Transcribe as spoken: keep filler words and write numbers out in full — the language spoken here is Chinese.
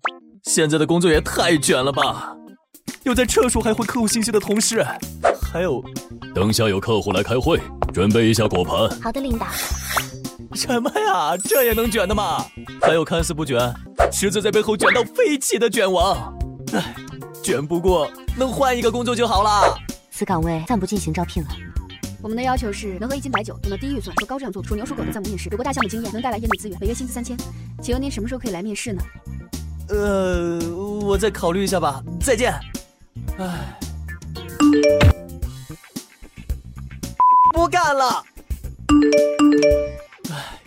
现在的工作也太卷了吧！有在厕所还回客户信息的同事，还有， 等下有客户来开会，准备一下果盘。 好的，领导。 什么呀？这也能卷的吗？还有看似不卷，实则在背后卷到飞起的卷王。唉，卷不过能换一个工作就好了。 此岗位暂不进行招聘了。 我们的要求是能喝一斤白酒，用到低预算和高质量做属牛属狗的在母面试，有过大项目经验，能带来业内资源，每月薪资三千。请问您什么时候可以来面试呢？ 呃，我再考虑一下吧。再见。唉，不干了。唉。